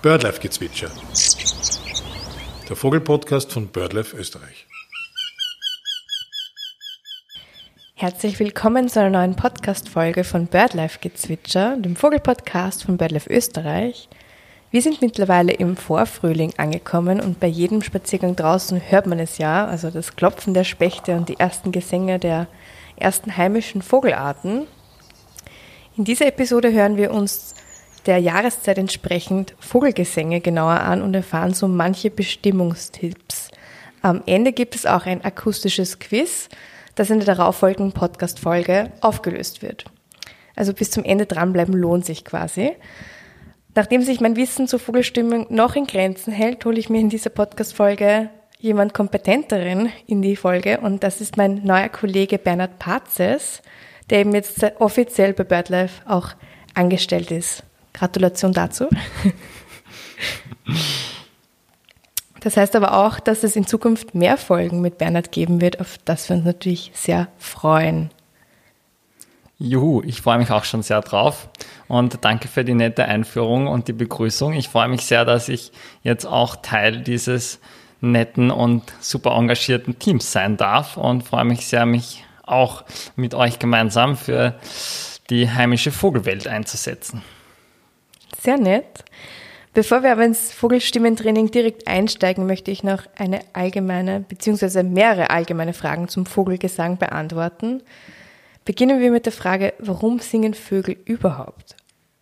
BirdLife-Gezwitscher, der Vogelpodcast von BirdLife Österreich. Herzlich willkommen zu einer neuen Podcast-Folge von BirdLife-Gezwitscher, dem Vogelpodcast von BirdLife Österreich. Wir sind mittlerweile im Vorfrühling angekommen und bei jedem Spaziergang draußen hört man es ja, also das Klopfen der Spechte und die ersten Gesänge der ersten heimischen Vogelarten. In dieser Episode hören wir uns der Jahreszeit entsprechend Vogelgesänge genauer an und erfahren so manche Bestimmungstipps. Am Ende gibt es auch ein akustisches Quiz, das in der darauffolgenden Podcast-Folge aufgelöst wird. Also bis zum Ende dranbleiben lohnt sich quasi. Nachdem sich mein Wissen zur Vogelstimmung noch in Grenzen hält, hole ich mir in dieser Podcast-Folge jemand Kompetenteren in die Folge und das ist mein neuer Kollege Bernhard Pazes, der eben jetzt offiziell bei BirdLife auch angestellt ist. Gratulation dazu. Das heißt aber auch, dass es in Zukunft mehr Folgen mit Bernhard geben wird, auf das wir uns natürlich sehr freuen. Juhu, ich freue mich auch schon sehr drauf und danke für die nette Einführung und die Begrüßung. Ich freue mich sehr, dass ich jetzt auch Teil dieses netten und super engagierten Teams sein darf und freue mich sehr, mich auch mit euch gemeinsam für die heimische Vogelwelt einzusetzen. Sehr nett. Bevor wir aber ins Vogelstimmentraining direkt einsteigen, möchte ich noch eine allgemeine bzw. mehrere allgemeine Fragen zum Vogelgesang beantworten. Beginnen wir mit der Frage, warum singen Vögel überhaupt?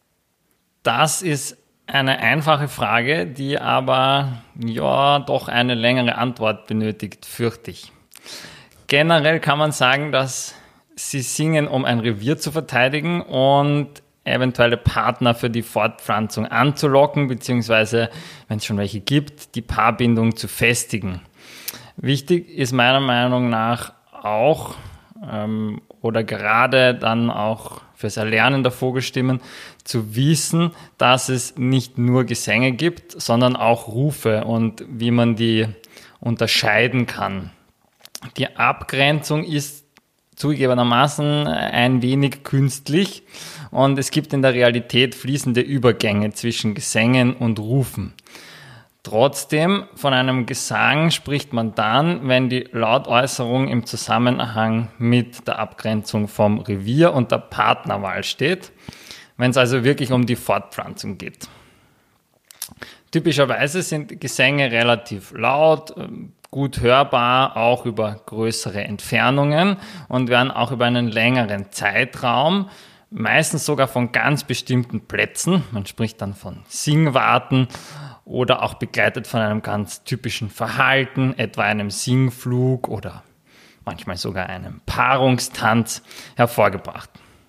Das ist eine einfache Frage, die aber doch eine längere Antwort benötigt, fürchte ich. Generell kann man sagen, dass sie singen, um ein Revier zu verteidigen und eventuelle Partner für die Fortpflanzung anzulocken, beziehungsweise, wenn es schon welche gibt, die Paarbindung zu festigen. Wichtig ist meiner Meinung nach auch, oder gerade dann auch fürs Erlernen der Vogelstimmen, zu wissen, dass es nicht nur Gesänge gibt, sondern auch Rufe und wie man die unterscheiden kann. Die Abgrenzung ist zugegebenermaßen ein wenig künstlich und es gibt in der Realität fließende Übergänge zwischen Gesängen und Rufen. Trotzdem, von einem Gesang spricht man dann, wenn die Lautäußerung im Zusammenhang mit der Abgrenzung vom Revier und der Partnerwahl steht, wenn es also wirklich um die Fortpflanzung geht. Typischerweise sind Gesänge relativ laut, gut hörbar, auch über größere Entfernungen und werden auch über einen längeren Zeitraum, meistens sogar von ganz bestimmten Plätzen, man spricht dann von Singwarten oder auch begleitet von einem ganz typischen Verhalten, etwa einem Singflug oder manchmal sogar einem Paarungstanz hervorgebracht.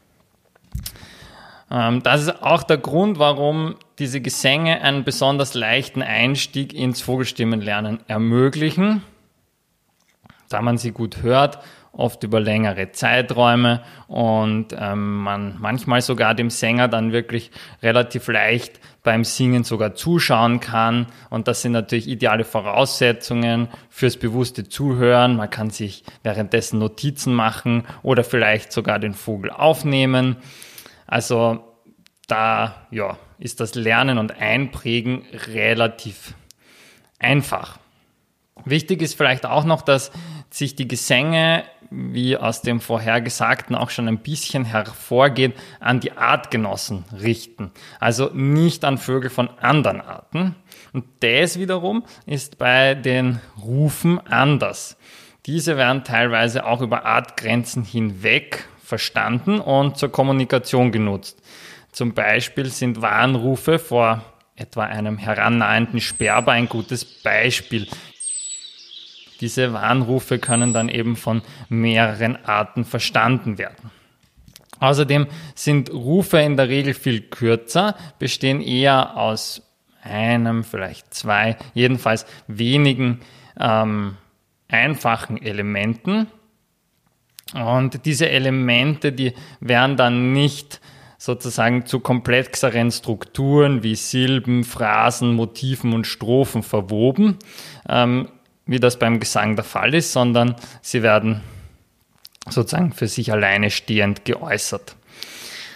Das ist auch der Grund, warum diese Gesänge einen besonders leichten Einstieg ins Vogelstimmenlernen ermöglichen, da man sie gut hört, oft über längere Zeiträume und man manchmal sogar dem Sänger dann wirklich relativ leicht beim Singen sogar zuschauen kann. Und das sind natürlich ideale Voraussetzungen fürs bewusste Zuhören. Man kann sich währenddessen Notizen machen oder vielleicht sogar den Vogel aufnehmen. Also da ist das Lernen und Einprägen relativ einfach. Wichtig ist vielleicht auch noch, dass sich die Gesänge, wie aus dem Vorhergesagten auch schon ein bisschen hervorgeht, an die Artgenossen richten. Also nicht an Vögel von anderen Arten. Und das wiederum ist bei den Rufen anders. Diese werden teilweise auch über Artgrenzen hinweg verstanden und zur Kommunikation genutzt. Zum Beispiel sind Warnrufe vor etwa einem herannahenden Sperber ein gutes Beispiel. Diese Warnrufe können dann eben von mehreren Arten verstanden werden. Außerdem sind Rufe in der Regel viel kürzer, bestehen eher aus einem, vielleicht zwei, jedenfalls wenigen einfachen Elementen. Und diese Elemente, die werden dann nicht sozusagen zu komplexeren Strukturen wie Silben, Phrasen, Motiven und Strophen verwoben, wie das beim Gesang der Fall ist, sondern sie werden sozusagen für sich alleine stehend geäußert.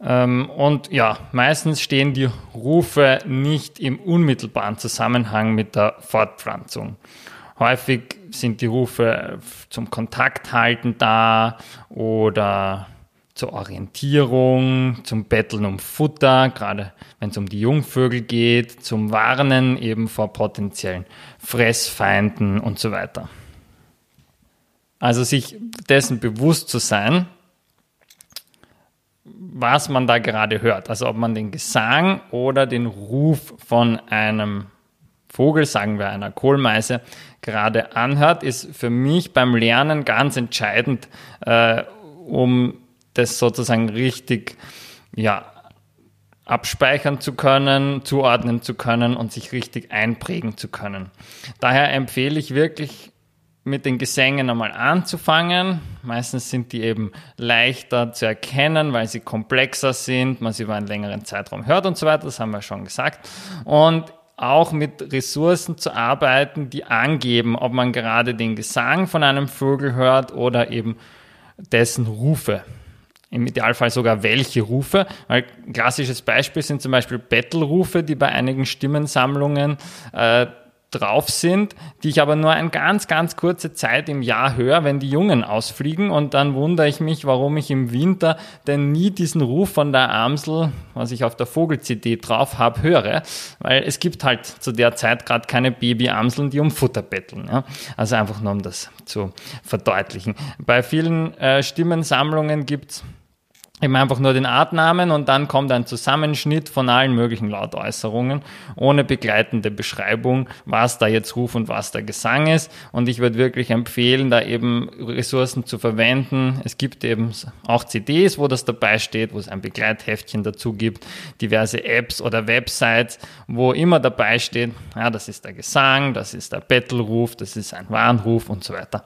Und ja, meistens stehen die Rufe nicht im unmittelbaren Zusammenhang mit der Fortpflanzung. Häufig sind die Rufe zum Kontakt halten da oder zur Orientierung, zum Betteln um Futter, gerade wenn es um die Jungvögel geht, zum Warnen eben vor potenziellen Fressfeinden und so weiter. Also sich dessen bewusst zu sein, was man da gerade hört. Also ob man den Gesang oder den Ruf von einem Vogel, sagen wir einer Kohlmeise, gerade anhört, ist für mich beim Lernen ganz entscheidend, um das sozusagen richtig abspeichern zu können, zuordnen zu können und sich richtig einprägen zu können. Daher empfehle ich wirklich, mit den Gesängen einmal anzufangen. Meistens sind die eben leichter zu erkennen, weil sie komplexer sind, man sie über einen längeren Zeitraum hört und so weiter, das haben wir schon gesagt. Und auch mit Ressourcen zu arbeiten, die angeben, ob man gerade den Gesang von einem Vogel hört oder eben dessen Rufe. Im Idealfall sogar welche Rufe. Weil ein klassisches Beispiel sind zum Beispiel Bettelrufe, die bei einigen Stimmensammlungen drauf sind, die ich aber nur eine ganz, ganz kurze Zeit im Jahr höre, wenn die Jungen ausfliegen, und dann wundere ich mich, warum ich im Winter denn nie diesen Ruf von der Amsel, was ich auf der Vogel-CD drauf habe, höre, weil es gibt halt zu der Zeit gerade keine Babyamseln, die um Futter betteln. Ja? Also einfach nur, um das zu verdeutlichen. Bei vielen Stimmensammlungen gibt es eben einfach nur den Artnamen und dann kommt ein Zusammenschnitt von allen möglichen Lautäußerungen ohne begleitende Beschreibung, was da jetzt Ruf und was der Gesang ist. Und ich würde wirklich empfehlen, da eben Ressourcen zu verwenden. Es gibt eben auch CDs, wo das dabei steht, wo es ein Begleitheftchen dazu gibt, diverse Apps oder Websites, wo immer dabei steht, ja, das ist der Gesang, das ist der Bettelruf, das ist ein Warnruf und so weiter.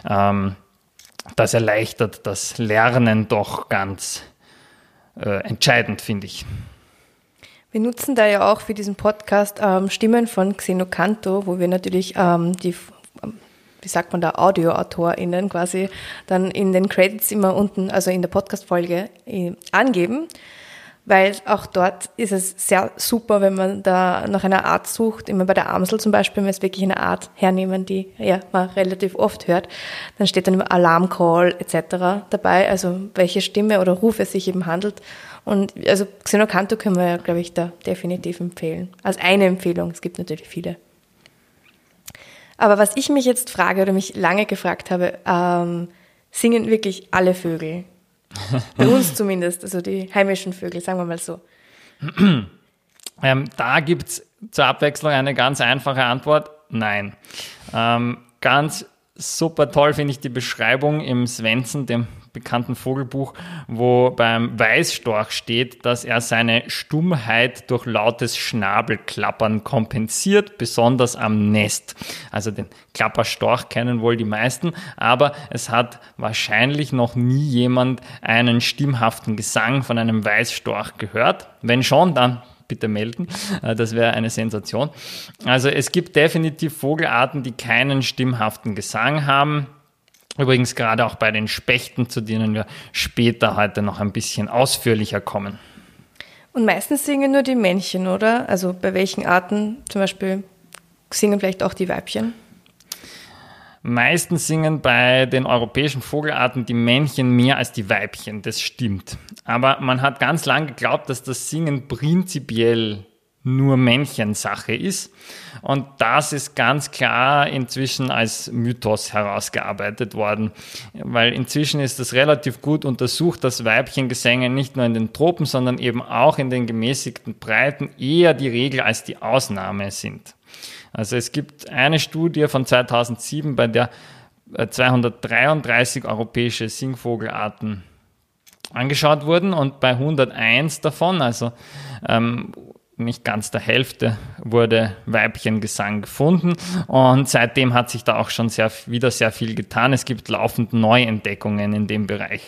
Das erleichtert das Lernen doch ganz entscheidend, finde ich. Wir nutzen da ja auch für diesen Podcast Stimmen von Xenocanto, wo wir natürlich die, wie sagt man da, AudioautorInnen quasi dann in den Credits immer unten, also in der Podcast-Folge angeben. Weil auch dort ist es sehr super, wenn man da nach einer Art sucht, immer bei der Amsel zum Beispiel, wenn wir jetzt wirklich eine Art hernehmen, die man relativ oft hört, dann steht dann immer Alarmcall etc. dabei, also welche Stimme oder Ruf es sich eben handelt. Und also Xenocanto können wir ja, glaube ich, da definitiv empfehlen. Als eine Empfehlung, es gibt natürlich viele. Aber was ich mich jetzt frage oder mich lange gefragt habe, singen wirklich alle Vögel? Bei uns zumindest, also die heimischen Vögel, sagen wir mal so. Da gibt es zur Abwechslung eine ganz einfache Antwort: Nein. Ganz super toll finde ich die Beschreibung im Svensson, dem bekannten Vogelbuch, wo beim Weißstorch steht, dass er seine Stummheit durch lautes Schnabelklappern kompensiert, besonders am Nest. Also den Klapperstorch kennen wohl die meisten, aber es hat wahrscheinlich noch nie jemand einen stimmhaften Gesang von einem Weißstorch gehört. Wenn schon, dann bitte melden, das wäre eine Sensation. Also es gibt definitiv Vogelarten, die keinen stimmhaften Gesang haben. Übrigens gerade auch bei den Spechten, zu denen wir später heute noch ein bisschen ausführlicher kommen. Und meistens singen nur die Männchen, oder? Also bei welchen Arten zum Beispiel singen vielleicht auch die Weibchen? Meistens singen bei den europäischen Vogelarten die Männchen mehr als die Weibchen, das stimmt. Aber man hat ganz lange geglaubt, dass das Singen prinzipiell nur Männchensache ist. Und das ist ganz klar inzwischen als Mythos herausgearbeitet worden, weil inzwischen ist es relativ gut untersucht, dass Weibchengesänge nicht nur in den Tropen, sondern eben auch in den gemäßigten Breiten eher die Regel als die Ausnahme sind. Also es gibt eine Studie von 2007, bei der 233 europäische Singvogelarten angeschaut wurden und bei 101 davon, also nicht ganz der Hälfte, wurde Weibchengesang gefunden, und seitdem hat sich da auch schon wieder sehr viel getan. Es gibt laufend Neuentdeckungen in dem Bereich.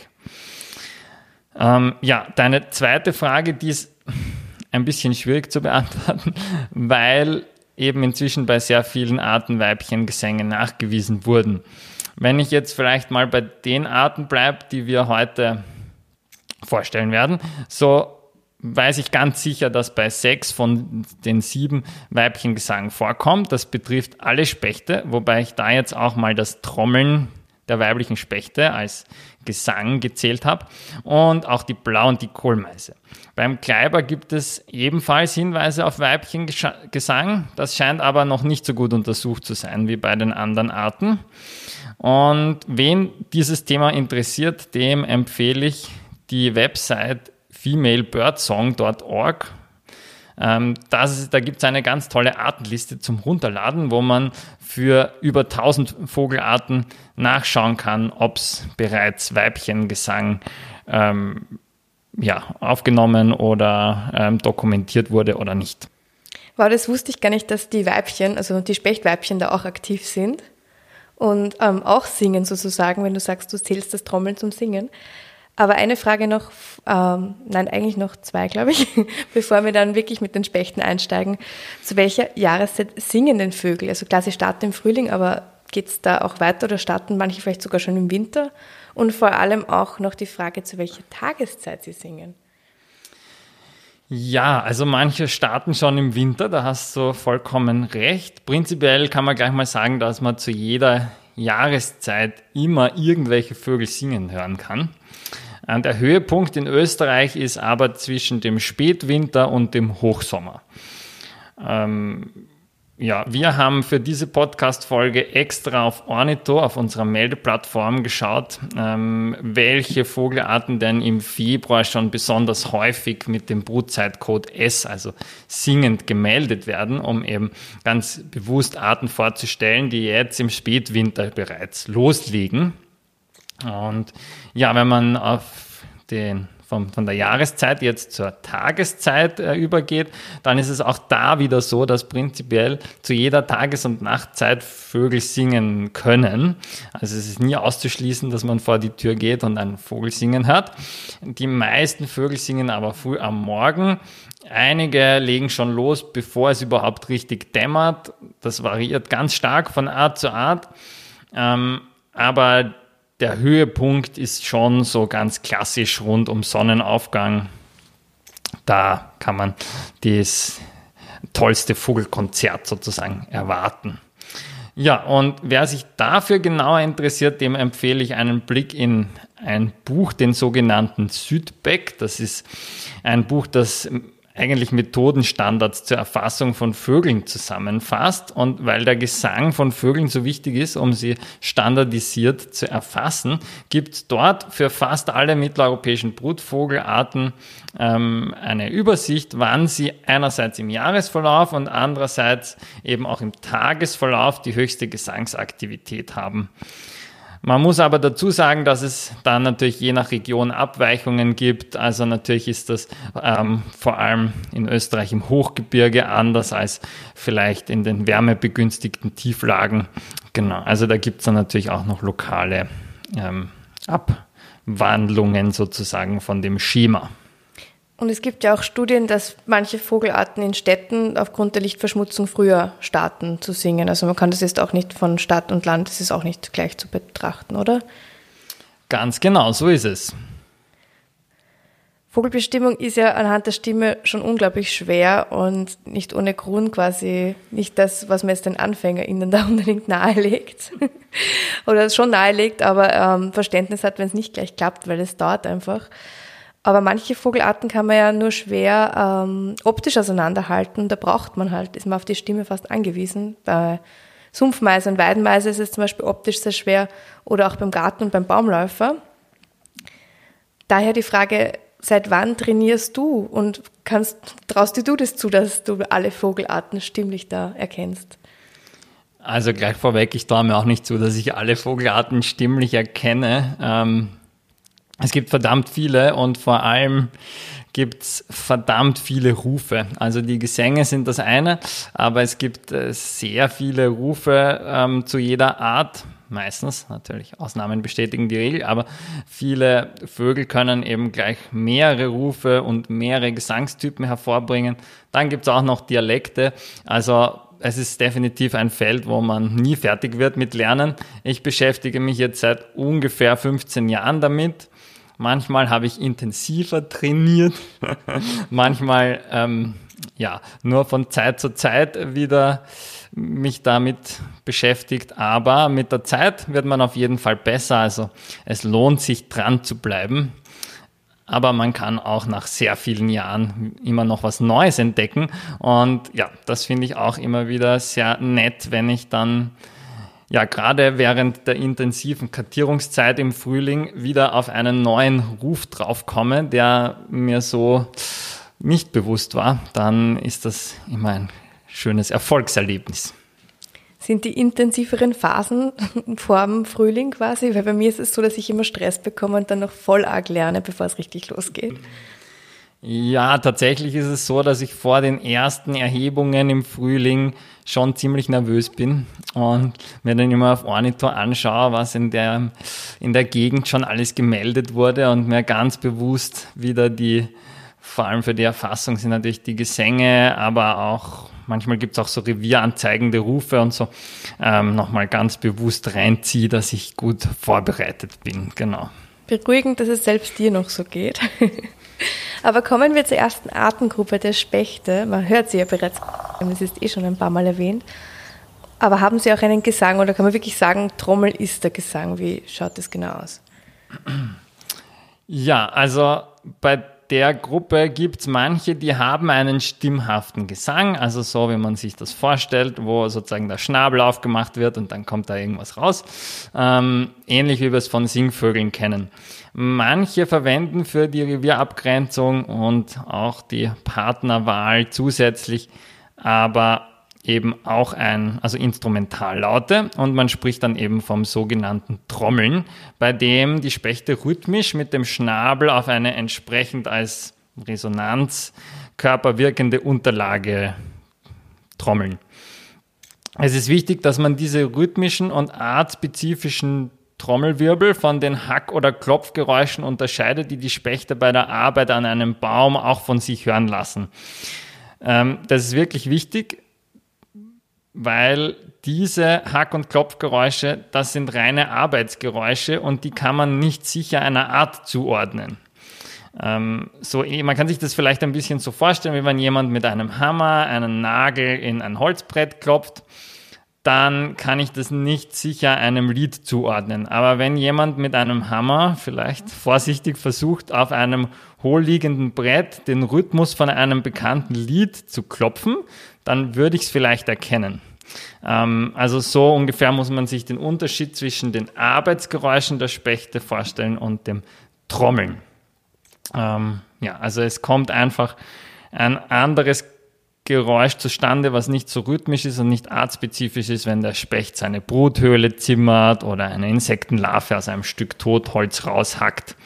Deine zweite Frage, die ist ein bisschen schwierig zu beantworten, weil eben inzwischen bei sehr vielen Arten Weibchengesänge nachgewiesen wurden. Wenn ich jetzt vielleicht mal bei den Arten bleibe, die wir heute vorstellen werden, so weiß ich ganz sicher, dass bei 6 von den 7 Weibchengesang vorkommt. Das betrifft alle Spechte, wobei ich da jetzt auch mal das Trommeln der weiblichen Spechte als Gesang gezählt habe und auch die Blau- und die Kohlmeise. Beim Kleiber gibt es ebenfalls Hinweise auf Weibchengesang. Das scheint aber noch nicht so gut untersucht zu sein wie bei den anderen Arten. Und wen dieses Thema interessiert, dem empfehle ich die Website femalebirdsong.org. Da gibt es eine ganz tolle Artenliste zum Runterladen, wo man für über 1000 Vogelarten nachschauen kann, ob es bereits Weibchengesang aufgenommen oder dokumentiert wurde oder nicht. Wow, das wusste ich gar nicht, dass die Weibchen, also die Spechtweibchen da auch aktiv sind und auch singen sozusagen, wenn du sagst, du zählst das Trommeln zum Singen. Aber eine Frage noch, eigentlich noch 2, glaube ich, bevor wir dann wirklich mit den Spechten einsteigen. Zu welcher Jahreszeit singen denn Vögel? Also klar, sie starten im Frühling, aber geht es da auch weiter oder starten manche vielleicht sogar schon im Winter? Und vor allem auch noch die Frage, zu welcher Tageszeit sie singen. Ja, also manche starten schon im Winter, da hast du vollkommen recht. Prinzipiell kann man gleich mal sagen, dass man zu jeder Jahreszeit immer irgendwelche Vögel singen hören kann. Der Höhepunkt in Österreich ist aber zwischen dem Spätwinter und dem Hochsommer. Wir haben für diese Podcast-Folge extra auf Ornitho, auf unserer Meldeplattform, geschaut, welche Vogelarten denn im Februar schon besonders häufig mit dem Brutzeitcode S, also singend, gemeldet werden, um eben ganz bewusst Arten vorzustellen, die jetzt im Spätwinter bereits loslegen. Und ja, wenn man von der Jahreszeit jetzt zur Tageszeit übergeht, dann ist es auch da wieder so, dass prinzipiell zu jeder Tages- und Nachtzeit Vögel singen können. Also es ist nie auszuschließen, dass man vor die Tür geht und einen Vogel singen hört. Die meisten Vögel singen aber früh am Morgen. Einige legen schon los, bevor es überhaupt richtig dämmert. Das variiert ganz stark von Art zu Art. Aber der Höhepunkt ist schon so ganz klassisch rund um Sonnenaufgang. Da kann man das tollste Vogelkonzert sozusagen erwarten. Ja, und wer sich dafür genauer interessiert, dem empfehle ich einen Blick in ein Buch, den sogenannten Südbeck. Das ist ein Buch, das eigentlich Methodenstandards zur Erfassung von Vögeln zusammenfasst. Und weil der Gesang von Vögeln so wichtig ist, um sie standardisiert zu erfassen, gibt es dort für fast alle mitteleuropäischen Brutvogelarten eine Übersicht, wann sie einerseits im Jahresverlauf und andererseits eben auch im Tagesverlauf die höchste Gesangsaktivität haben. Man muss aber dazu sagen, dass es dann natürlich je nach Region Abweichungen gibt. Also natürlich ist das vor allem in Österreich im Hochgebirge anders als vielleicht in den wärmebegünstigten Tieflagen. Genau, also da gibt es dann natürlich auch noch lokale Abwandlungen sozusagen von dem Schema. Und es gibt ja auch Studien, dass manche Vogelarten in Städten aufgrund der Lichtverschmutzung früher starten zu singen. Also man kann das jetzt auch nicht von Stadt und Land, das ist auch nicht gleich zu betrachten, oder? Ganz genau, so ist es. Vogelbestimmung ist ja anhand der Stimme schon unglaublich schwer und nicht ohne Grund quasi nicht das, was man jetzt den AnfängerInnen da unbedingt nahelegt. Oder schon nahelegt, aber Verständnis hat, wenn es nicht gleich klappt, weil es dauert einfach. Aber manche Vogelarten kann man ja nur schwer optisch auseinanderhalten. Da braucht man halt, ist man auf die Stimme fast angewiesen. Bei Sumpfmeise und Weidenmeise ist es zum Beispiel optisch sehr schwer oder auch beim Garten und beim Baumläufer. Daher die Frage, seit wann trainierst du und traust dir du das zu, dass du alle Vogelarten stimmlich da erkennst? Also gleich vorweg, ich traue mir auch nicht zu, dass ich alle Vogelarten stimmlich erkenne. Es gibt verdammt viele und vor allem gibt es verdammt viele Rufe. Also die Gesänge sind das eine, aber es gibt sehr viele Rufe zu jeder Art. Meistens, natürlich, Ausnahmen bestätigen die Regel, aber viele Vögel können eben gleich mehrere Rufe und mehrere Gesangstypen hervorbringen. Dann gibt es auch noch Dialekte, also es ist definitiv ein Feld, wo man nie fertig wird mit Lernen. Ich beschäftige mich jetzt seit ungefähr 15 Jahren damit Manchmal habe ich intensiver trainiert, manchmal nur von Zeit zu Zeit wieder mich damit beschäftigt, aber mit der Zeit wird man auf jeden Fall besser, also es lohnt sich dran zu bleiben, aber man kann auch nach sehr vielen Jahren immer noch was Neues entdecken und ja, das finde ich auch immer wieder sehr nett, wenn ich dann gerade während der intensiven Kartierungszeit im Frühling wieder auf einen neuen Ruf draufkomme, der mir so nicht bewusst war, dann ist das immer ein schönes Erfolgserlebnis. Sind die intensiveren Phasen vor dem Frühling quasi? Weil bei mir ist es so, dass ich immer Stress bekomme und dann noch voll arg lerne, bevor es richtig losgeht. Ja, tatsächlich ist es so, dass ich vor den ersten Erhebungen im Frühling schon ziemlich nervös bin und mir dann immer auf Ornithor anschaue, was in der Gegend schon alles gemeldet wurde und mir ganz bewusst wieder vor allem für die Erfassung sind natürlich die Gesänge, aber auch manchmal gibt es auch so revieranzeigende Rufe und so, nochmal ganz bewusst reinziehe, dass ich gut vorbereitet bin, genau. Beruhigend, dass es selbst dir noch so geht. Aber kommen wir zur ersten Artengruppe der Spechte. Man hört sie ja bereits, das ist schon ein paar Mal erwähnt. Aber haben sie auch einen Gesang oder kann man wirklich sagen, Trommel ist der Gesang? Wie schaut das genau aus? Ja, also bei der Gruppe gibt es manche, die haben einen stimmhaften Gesang, also so wie man sich das vorstellt, wo sozusagen der Schnabel aufgemacht wird und dann kommt da irgendwas raus. Ähnlich wie wir es von Singvögeln kennen. Manche verwenden für die Revierabgrenzung und auch die Partnerwahl zusätzlich aber eben auch Instrumentallaute und man spricht dann eben vom sogenannten Trommeln, bei dem die Spechte rhythmisch mit dem Schnabel auf eine entsprechend als Resonanzkörper wirkende Unterlage trommeln. Es ist wichtig, dass man diese rhythmischen und artspezifischen Trommelwirbel von den Hack- oder Klopfgeräuschen unterscheidet, die Spechte bei der Arbeit an einem Baum auch von sich hören lassen. Das ist wirklich wichtig, weil diese Hack- und Klopfgeräusche, das sind reine Arbeitsgeräusche und die kann man nicht sicher einer Art zuordnen. Man kann sich das vielleicht ein bisschen so vorstellen, wie wenn jemand mit einem Hammer einen Nagel in ein Holzbrett klopft, dann kann ich das nicht sicher einem Lied zuordnen. Aber wenn jemand mit einem Hammer vielleicht vorsichtig versucht, auf einem hohlliegenden Brett den Rhythmus von einem bekannten Lied zu klopfen, dann würde ich es vielleicht erkennen. Also so ungefähr muss man sich den Unterschied zwischen den Arbeitsgeräuschen der Spechte vorstellen und dem Trommeln. Also es kommt einfach ein anderes Geräusch zustande, was nicht so rhythmisch ist und nicht artspezifisch ist, wenn der Specht seine Bruthöhle zimmert oder eine Insektenlarve aus einem Stück Totholz raushackt.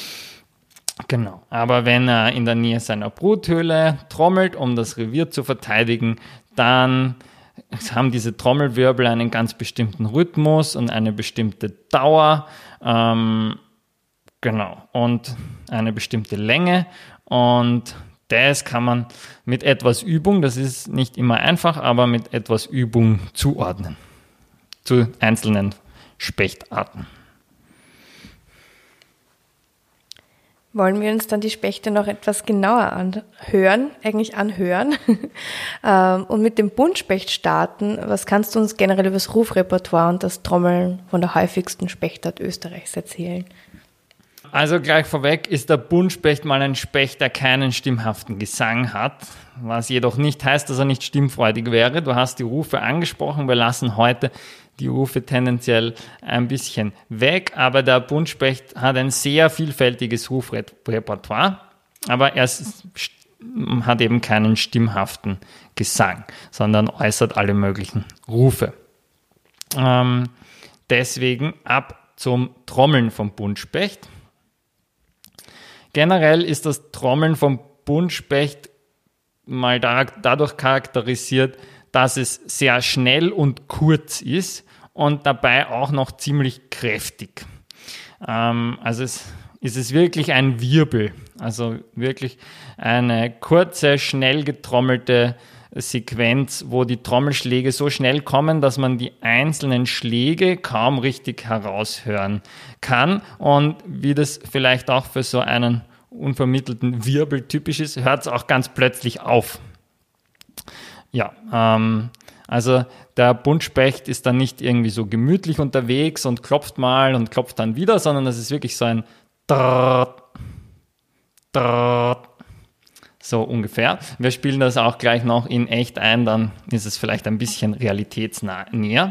Genau, aber wenn er in der Nähe seiner Bruthöhle trommelt, um das Revier zu verteidigen, dann haben diese Trommelwirbel einen ganz bestimmten Rhythmus und eine bestimmte Dauer, und eine bestimmte Länge und das kann man mit etwas Übung, das ist nicht immer einfach, aber mit etwas Übung zuordnen zu einzelnen Spechtarten. Wollen wir uns dann die Spechte noch etwas genauer anhören und mit dem Buntspecht starten. Was kannst du uns generell über das Rufrepertoire und das Trommeln von der häufigsten Spechtart Österreichs erzählen? Also gleich vorweg ist der Buntspecht mal ein Specht, der keinen stimmhaften Gesang hat, was jedoch nicht heißt, dass er nicht stimmfreudig wäre. Du hast die Rufe angesprochen, wir lassen heute die Rufe tendenziell ein bisschen weg, aber der Buntspecht hat ein sehr vielfältiges Rufrepertoire, aber er hat eben keinen stimmhaften Gesang, sondern äußert alle möglichen Rufe. Deswegen ab zum Trommeln vom Buntspecht. Generell ist das Trommeln vom Buntspecht mal dadurch charakterisiert, dass es sehr schnell und kurz ist und dabei auch noch ziemlich kräftig. Also es ist wirklich ein Wirbel, also wirklich eine kurze, schnell getrommelte Sequenz, wo die Trommelschläge so schnell kommen, dass man die einzelnen Schläge kaum richtig heraushören kann. Und wie das vielleicht auch für so einen unvermittelten Wirbel typisch ist, hört es auch ganz plötzlich auf. Ja, also der Buntspecht ist dann nicht irgendwie so gemütlich unterwegs und klopft mal und klopft dann wieder, sondern das ist wirklich so ein Drrrt, Drrrt, so ungefähr. Wir spielen das auch gleich noch in echt ein, dann ist es vielleicht ein bisschen realitätsnäher.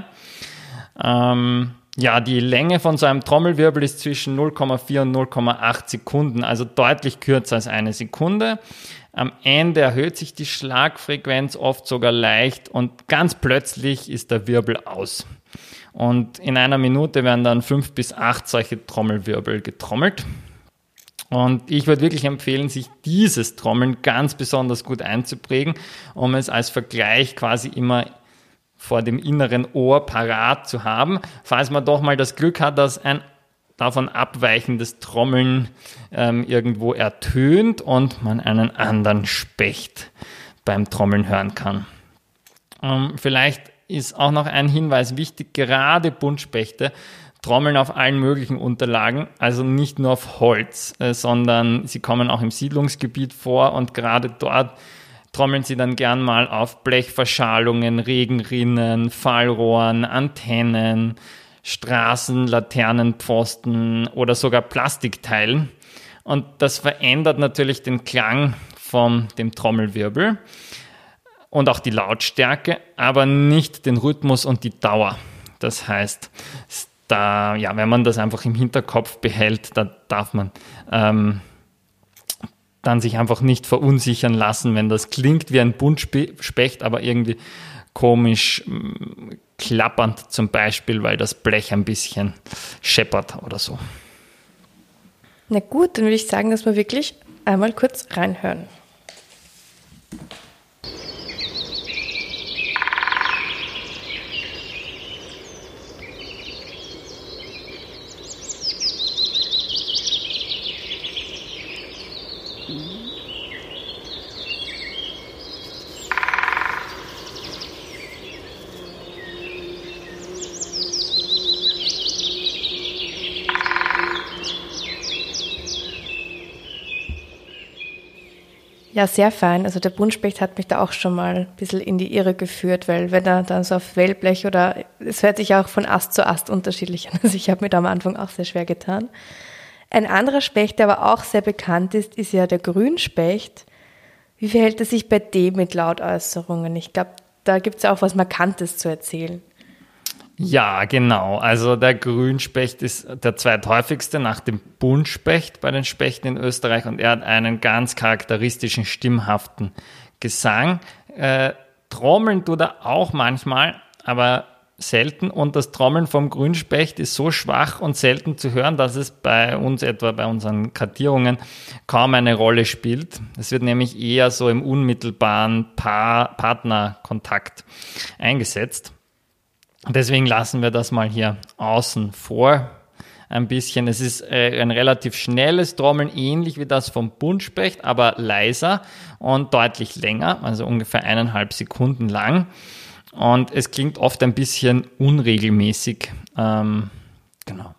Ja, die Länge von so einem Trommelwirbel ist zwischen 0,4 und 0,8 Sekunden, also deutlich kürzer als eine Sekunde. Am Ende erhöht sich die Schlagfrequenz oft sogar leicht und ganz plötzlich ist der Wirbel aus. Und in einer Minute werden dann 5 bis 8 solche Trommelwirbel getrommelt. Und ich würde wirklich empfehlen, sich dieses Trommeln ganz besonders gut einzuprägen, um es als Vergleich quasi immer vor dem inneren Ohr parat zu haben, falls man doch mal das Glück hat, dass ein davon abweichendes Trommeln irgendwo ertönt und man einen anderen Specht beim Trommeln hören kann. Vielleicht ist auch noch ein Hinweis wichtig, gerade Buntspechte trommeln auf allen möglichen Unterlagen, also nicht nur auf Holz, sondern sie kommen auch im Siedlungsgebiet vor und gerade dort trommeln sie dann gern mal auf Blechverschalungen, Regenrinnen, Fallrohren, Antennen, Straßen, Laternenpfosten oder sogar Plastikteilen. Und das verändert natürlich den Klang von dem Trommelwirbel und auch die Lautstärke, aber nicht den Rhythmus und die Dauer. Das heißt, wenn man das einfach im Hinterkopf behält, da darf man dann sich einfach nicht verunsichern lassen, wenn das klingt wie ein Buntspecht, aber irgendwie komisch klappernd zum Beispiel, weil das Blech ein bisschen scheppert oder so. Na gut, dann würde ich sagen, dass wir wirklich einmal kurz reinhören. Ja, sehr fein. Also der Buntspecht hat mich da auch schon mal ein bisschen in die Irre geführt, weil wenn er dann so auf Wellblech oder es hört sich auch von Ast zu Ast unterschiedlich an. Also ich habe mir da am Anfang auch sehr schwer getan. Ein anderer Specht, der aber auch sehr bekannt ist, ist ja der Grünspecht. Wie verhält es sich bei dem mit Lautäußerungen? Ich glaube, da gibt es ja auch was Markantes zu erzählen. Ja, genau. Also der Grünspecht ist der zweithäufigste nach dem Buntspecht bei den Spechten in Österreich und er hat einen ganz charakteristischen, stimmhaften Gesang. Trommeln tut er auch manchmal, aber selten und das Trommeln vom Grünspecht ist so schwach und selten zu hören, dass es bei uns etwa bei unseren Kartierungen kaum eine Rolle spielt. Es wird nämlich eher so im unmittelbaren Partnerkontakt eingesetzt. Deswegen lassen wir das mal hier außen vor ein bisschen. Es ist ein relativ schnelles Trommeln, ähnlich wie das vom Buntspecht, aber leiser und deutlich länger, also ungefähr 1,5 Sekunden lang. Und es klingt oft ein bisschen unregelmäßig. Genau.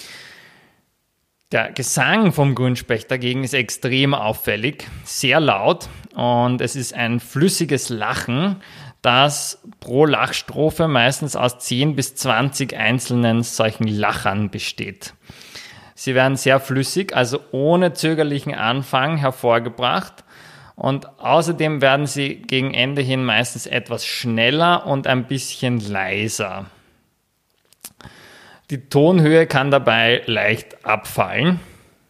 Der Gesang vom Grünspecht dagegen ist extrem auffällig, sehr laut und es ist ein flüssiges Lachen, das pro Lachstrophe meistens aus 10 bis 20 einzelnen solchen Lachern besteht. Sie werden sehr flüssig, also ohne zögerlichen Anfang hervorgebracht und außerdem werden sie gegen Ende hin meistens etwas schneller und ein bisschen leiser. Die Tonhöhe kann dabei leicht abfallen.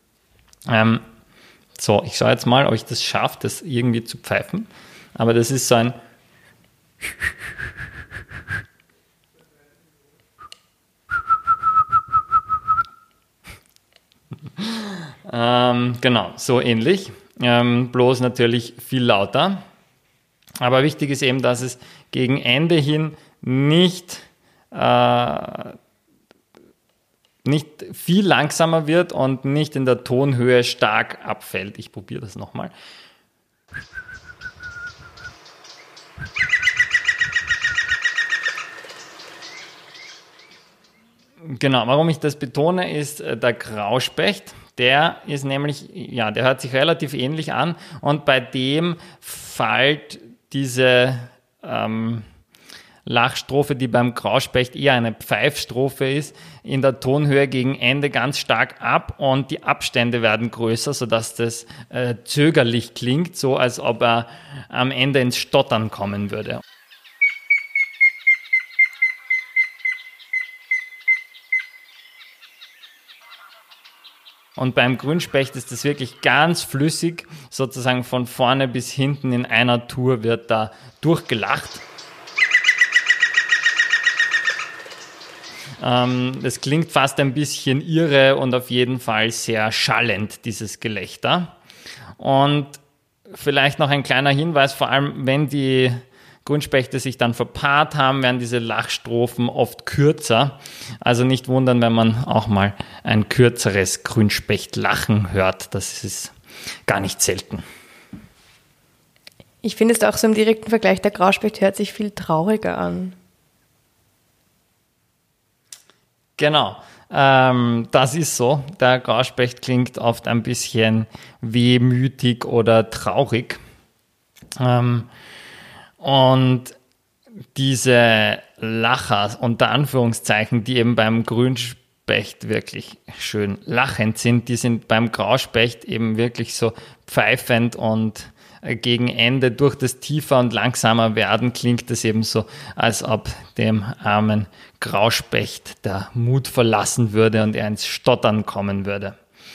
Ich schaue jetzt mal, ob ich das schaffe, das irgendwie zu pfeifen. Aber das ist so ein genau, so ähnlich, bloß natürlich viel lauter. Aber wichtig ist eben, dass es gegen Ende hin nicht viel langsamer wird und nicht in der Tonhöhe stark abfällt. Ich probiere das nochmal. Genau, warum ich das betone, ist der Grauspecht. Der ist nämlich, ja, der hört sich relativ ähnlich an und bei dem fällt diese Lachstrophe, die beim Grauspecht eher eine Pfeifstrophe ist, in der Tonhöhe gegen Ende ganz stark ab und die Abstände werden größer, sodass das zögerlich klingt, so als ob er am Ende ins Stottern kommen würde. Und beim Grünspecht ist das wirklich ganz flüssig, sozusagen von vorne bis hinten in einer Tour wird da durchgelacht. Das klingt fast ein bisschen irre und auf jeden Fall sehr schallend, dieses Gelächter. Und vielleicht noch ein kleiner Hinweis, vor allem wenn die Grünspechte sich dann verpaart haben, werden diese Lachstrophen oft kürzer. Also nicht wundern, wenn man auch mal ein kürzeres Grünspecht-Lachen hört. Das ist gar nicht selten. Ich finde es auch so im direkten Vergleich, der Grauspecht hört sich viel trauriger an. Genau, das ist so. Der Grauspecht klingt oft ein bisschen wehmütig oder traurig. Und diese Lacher, unter Anführungszeichen, die eben beim Grünspecht wirklich schön lachend sind, die sind beim Grauspecht eben wirklich so pfeifend und gegen Ende durch das tiefer und langsamer werden klingt es eben so, als ob dem armen Grauspecht der Mut verlassen würde und er ins Stottern kommen würde.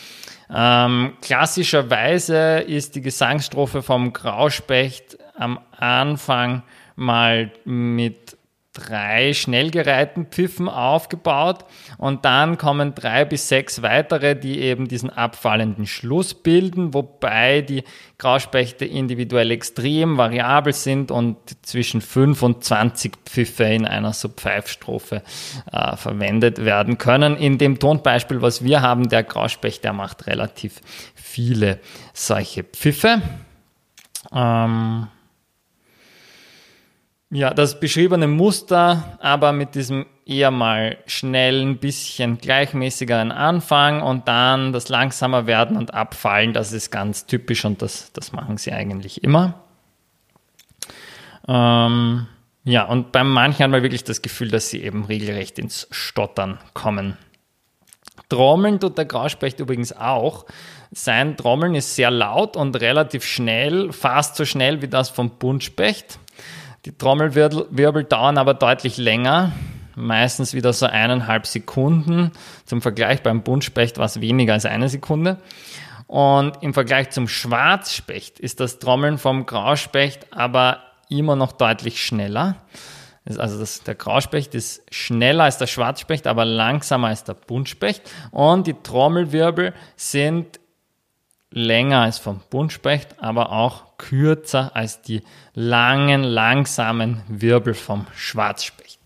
Klassischerweise ist die Gesangsstrophe vom Grauspecht am Anfang mal mit 3 schnellgereihten Pfiffen aufgebaut und dann kommen 3 bis 6 weitere, die eben diesen abfallenden Schluss bilden, wobei die Grauspechte individuell extrem variabel sind und zwischen 5 und 20 Pfiffe in einer so Pfeifstrophe verwendet werden können. In dem Tonbeispiel, was wir haben, der Grauspecht, der macht relativ viele solche Pfiffe. Ja, das beschriebene Muster, aber mit diesem eher mal schnellen, bisschen gleichmäßigeren Anfang und dann das langsamer werden und abfallen, das ist ganz typisch und das machen sie eigentlich immer. Ja, und bei manchen hat man wirklich das Gefühl, dass sie eben regelrecht ins Stottern kommen. Trommeln tut der Grauspecht übrigens auch. Sein Trommeln ist sehr laut und relativ schnell, fast so schnell wie das vom Buntspecht. Die Trommelwirbel dauern aber deutlich länger, meistens wieder so 1,5 Sekunden. Zum Vergleich beim Buntspecht war es weniger als 1 Sekunde. Und im Vergleich zum Schwarzspecht ist das Trommeln vom Grauspecht aber immer noch deutlich schneller. Also der Grauspecht ist schneller als der Schwarzspecht, aber langsamer als der Buntspecht. Und die Trommelwirbel sind länger als vom Buntspecht, aber auch kürzer als die langen, langsamen Wirbel vom Schwarzspecht.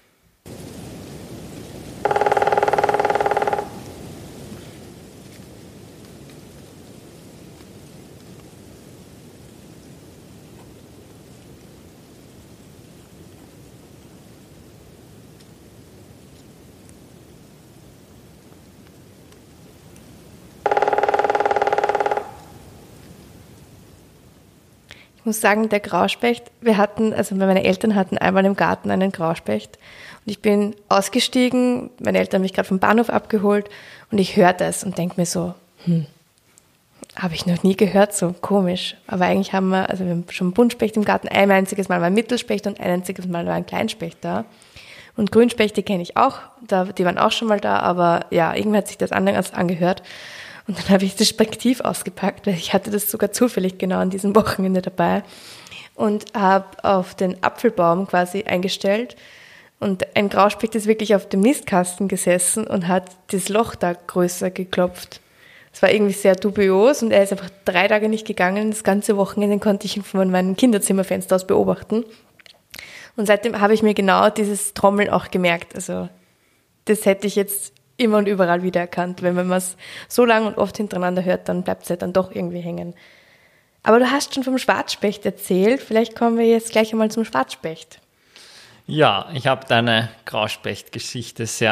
Ich muss sagen, der Grauspecht, meine Eltern hatten einmal im Garten einen Grauspecht und ich bin ausgestiegen, meine Eltern haben mich gerade vom Bahnhof abgeholt und ich höre das und denke mir so, habe ich noch nie gehört, so komisch. Aber eigentlich wir haben schon einen Buntspecht im Garten, ein einziges Mal war ein Mittelspecht und ein einziges Mal war ein Kleinspecht da. Und Grünspechte kenne ich auch, die waren auch schon mal da, aber ja, irgendwie hat sich das anders angehört. Und dann habe ich das Spektiv ausgepackt, weil ich hatte das sogar zufällig genau an diesem Wochenende dabei und habe auf den Apfelbaum quasi eingestellt und ein Grauspecht ist wirklich auf dem Nistkasten gesessen und hat das Loch da größer geklopft. Es war irgendwie sehr dubios und er ist einfach 3 Tage nicht gegangen. Das ganze Wochenende konnte ich ihn von meinem Kinderzimmerfenster aus beobachten. Und seitdem habe ich mir genau dieses Trommeln auch gemerkt. Also das hätte ich jetzt immer und überall wiedererkannt. Wenn man es so lang und oft hintereinander hört, dann bleibt es ja dann doch irgendwie hängen. Aber du hast schon vom Schwarzspecht erzählt. Vielleicht kommen wir jetzt gleich einmal zum Schwarzspecht. Ja, ich habe deine Grauspecht-Geschichte sehr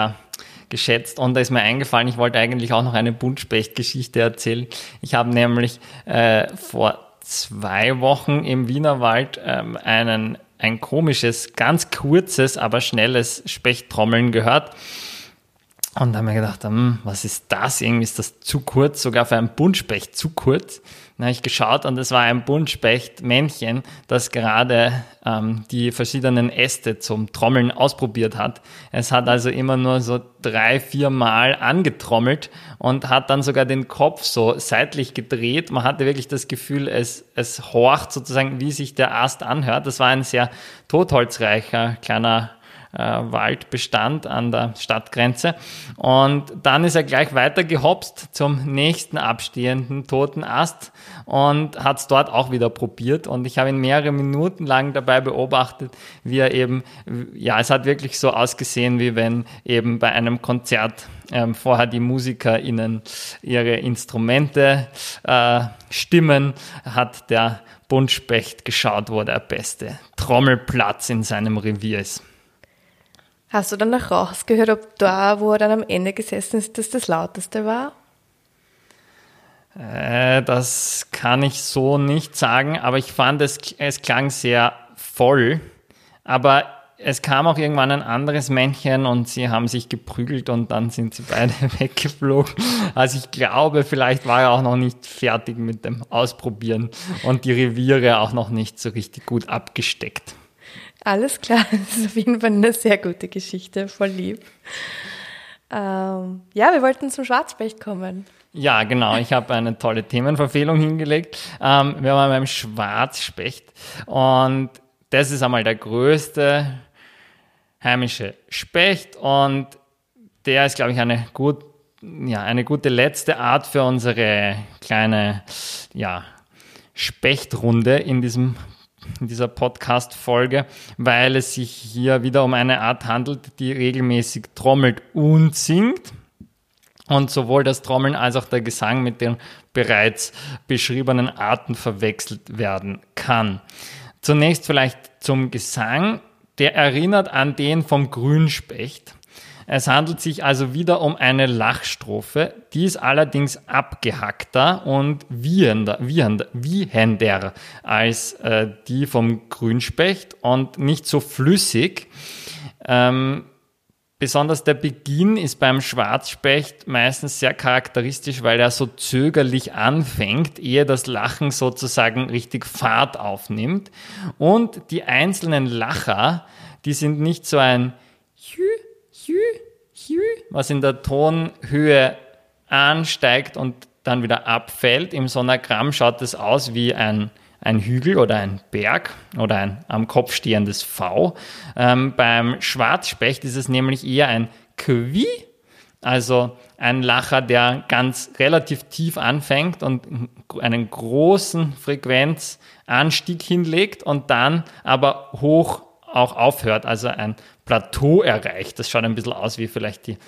geschätzt. Und da ist mir eingefallen, ich wollte eigentlich auch noch eine Buntspecht-Geschichte erzählen. Ich habe nämlich vor 2 Wochen im Wienerwald ein komisches, ganz kurzes, aber schnelles Spechttrommeln gehört. Und da haben wir gedacht, was ist das? Irgendwie ist das zu kurz, sogar für einen Buntspecht zu kurz. Dann habe ich geschaut und es war ein Buntspecht-Männchen, das gerade die verschiedenen Äste zum Trommeln ausprobiert hat. Es hat also immer nur so 3-4 Mal angetrommelt und hat dann sogar den Kopf so seitlich gedreht. Man hatte wirklich das Gefühl, es horcht sozusagen, wie sich der Ast anhört. Das war ein sehr totholzreicher kleiner Waldbestand an der Stadtgrenze. Und dann ist er gleich weiter gehopst zum nächsten abstehenden toten Ast und hat es dort auch wieder probiert. Und ich habe ihn mehrere Minuten lang dabei beobachtet, wie er eben, ja, es hat wirklich so ausgesehen, wie wenn eben bei einem Konzert vorher die MusikerInnen ihre Instrumente stimmen, hat der Buntspecht geschaut, wo der beste Trommelplatz in seinem Revier ist. Hast du dann noch rausgehört, ob da, wo er dann am Ende gesessen ist, das lauteste war? Das kann ich so nicht sagen, aber ich fand, es klang sehr voll. Aber es kam auch irgendwann ein anderes Männchen und sie haben sich geprügelt und dann sind sie beide weggeflogen. Also ich glaube, vielleicht war er auch noch nicht fertig mit dem Ausprobieren und die Reviere auch noch nicht so richtig gut abgesteckt. Alles klar, das ist auf jeden Fall eine sehr gute Geschichte, voll lieb. Ja, wir wollten zum Schwarzspecht kommen. Ja, genau, ich habe eine tolle Themenverfehlung hingelegt. Wir waren beim Schwarzspecht und das ist einmal der größte heimische Specht und der ist, glaube ich, eine gute letzte Art für unsere kleine Spechtrunde in dieser Podcast-Folge, weil es sich hier wieder um eine Art handelt, die regelmäßig trommelt und singt. Und sowohl das Trommeln als auch der Gesang mit den bereits beschriebenen Arten verwechselt werden kann. Zunächst vielleicht zum Gesang. Der erinnert an den vom Grünspecht. Es handelt sich also wieder um eine Lachstrophe, die ist allerdings abgehackter und wiehender als die vom Grünspecht und nicht so flüssig. Besonders der Beginn ist beim Schwarzspecht meistens sehr charakteristisch, weil er so zögerlich anfängt, ehe das Lachen sozusagen richtig Fahrt aufnimmt. Und die einzelnen Lacher, die sind nicht so ein was in der Tonhöhe ansteigt und dann wieder abfällt. Im Sonogramm schaut es aus wie ein Hügel oder ein Berg oder ein am Kopf stehendes V. Beim Schwarzspecht ist es nämlich eher ein Kwi, also ein Lacher, der ganz relativ tief anfängt und einen großen Frequenzanstieg hinlegt und dann aber hoch auch aufhört, also ein Plateau erreicht. Das schaut ein bisschen aus wie vielleicht die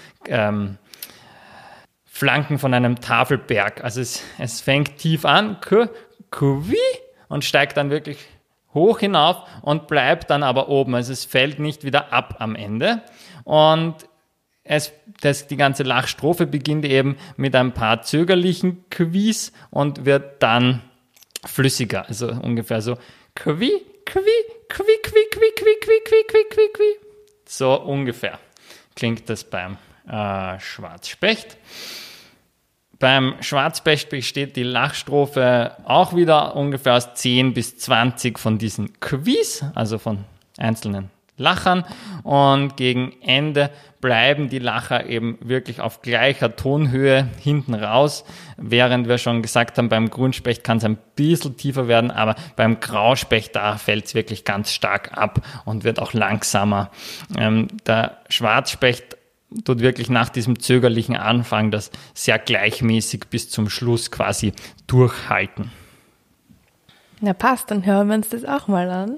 Flanken von einem Tafelberg. Also es fängt tief an, Kwi, und steigt dann wirklich hoch hinauf und bleibt dann aber oben. Also es fällt nicht wieder ab am Ende. Und die ganze Lachstrophe beginnt eben mit ein paar zögerlichen Quis und wird dann flüssiger. Also ungefähr so Kwi, Kwi, Kwi, Kwi, Kwi, Kwi, Kwi, Kwi, Kwi, Kwi, Kwi. So ungefähr klingt das beim Schwarzspecht. Beim Schwarzspecht besteht die Lachstrophe auch wieder ungefähr aus 10 bis 20 von diesen Quis, also von einzelnen Lachern. Und gegen Ende bleiben die Lacher eben wirklich auf gleicher Tonhöhe hinten raus, während wir schon gesagt haben, beim Grünspecht kann es ein bisschen tiefer werden, aber beim Grauspecht, da fällt es wirklich ganz stark ab und wird auch langsamer. Der Schwarzspecht tut wirklich nach diesem zögerlichen Anfang das sehr gleichmäßig bis zum Schluss quasi durchhalten. Na passt, dann hören wir uns das auch mal an.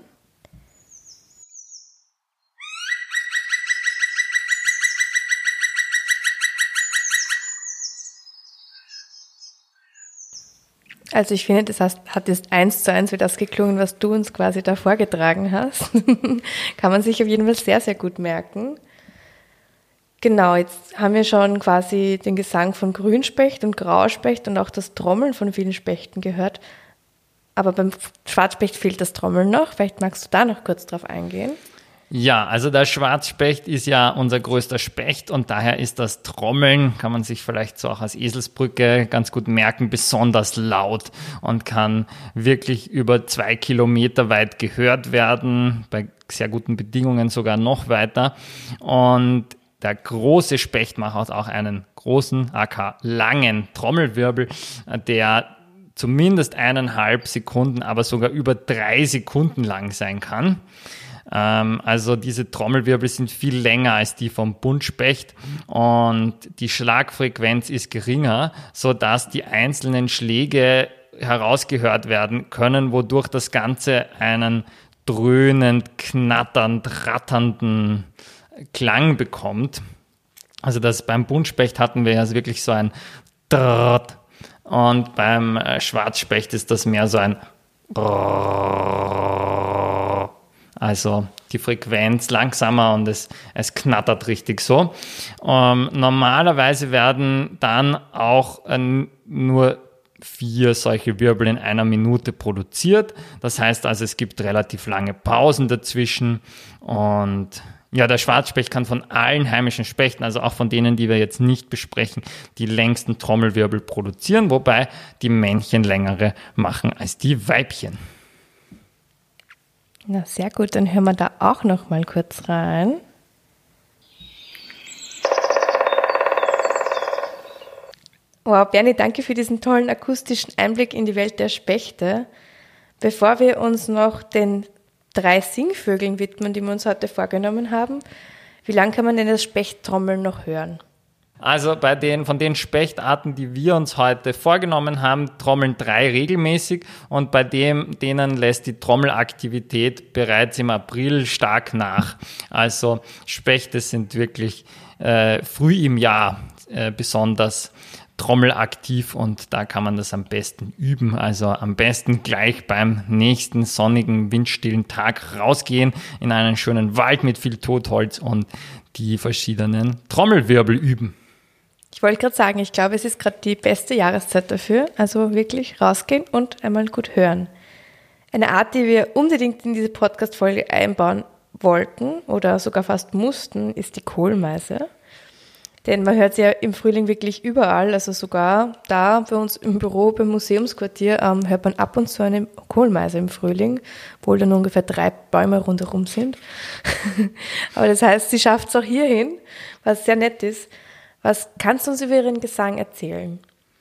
Also ich finde, das hat jetzt 1:1 wie das geklungen, was du uns quasi da vorgetragen hast. Kann man sich auf jeden Fall sehr, sehr gut merken. Genau, jetzt haben wir schon quasi den Gesang von Grünspecht und Grauspecht und auch das Trommeln von vielen Spechten gehört. Aber beim Schwarzspecht fehlt das Trommeln noch. Vielleicht magst du da noch kurz drauf eingehen. Ja, also der Schwarzspecht ist ja unser größter Specht und daher ist das Trommeln, kann man sich vielleicht so auch als Eselsbrücke ganz gut merken, besonders laut und kann wirklich über 2 Kilometer weit gehört werden, bei sehr guten Bedingungen sogar noch weiter. Und der große Specht macht auch einen großen, aka langen Trommelwirbel, der zumindest 1,5 Sekunden, aber sogar über 3 Sekunden lang sein kann. Also diese Trommelwirbel sind viel länger als die vom Buntspecht und die Schlagfrequenz ist geringer, sodass die einzelnen Schläge herausgehört werden können, wodurch das Ganze einen dröhnend, knatternd, ratternden Klang bekommt. Also das beim Buntspecht hatten wir ja wirklich so ein Drrrt und beim Schwarzspecht ist das mehr so ein Rrrr. Also die Frequenz langsamer und es knattert richtig so. Normalerweise werden dann auch nur 4 solche Wirbel in einer Minute produziert. Das heißt also, es gibt relativ lange Pausen dazwischen und ja, der Schwarzspecht kann von allen heimischen Spechten, also auch von denen, die wir jetzt nicht besprechen, die längsten Trommelwirbel produzieren, wobei die Männchen längere machen als die Weibchen. Na, sehr gut, dann hören wir da auch noch mal kurz rein. Wow, Berni, danke für diesen tollen akustischen Einblick in die Welt der Spechte. Bevor wir uns noch den 3 Singvögeln widmen, die wir uns heute vorgenommen haben, wie lange kann man denn das Spechttrommeln noch hören? Also von den Spechtarten, die wir uns heute vorgenommen haben, trommeln 3 regelmäßig und bei denen lässt die Trommelaktivität bereits im April stark nach. Also Spechte sind wirklich früh im Jahr besonders trommelaktiv und da kann man das am besten üben. Also am besten gleich beim nächsten sonnigen, windstillen Tag rausgehen in einen schönen Wald mit viel Totholz und die verschiedenen Trommelwirbel üben. Ich wollte gerade sagen, ich glaube, es ist gerade die beste Jahreszeit dafür. Also wirklich rausgehen und einmal gut hören. Eine Art, die wir unbedingt in diese Podcast-Folge einbauen wollten oder sogar fast mussten, ist die Kohlmeise. Denn man hört sie ja im Frühling wirklich überall, also sogar da bei uns im Büro, beim Museumsquartier, hört man ab und zu eine Kohlmeise im Frühling, obwohl dann ungefähr 3 Bäume rundherum sind. Aber das heißt, sie schafft es auch hierhin, was sehr nett ist. Was kannst du uns über ihren Gesang erzählen?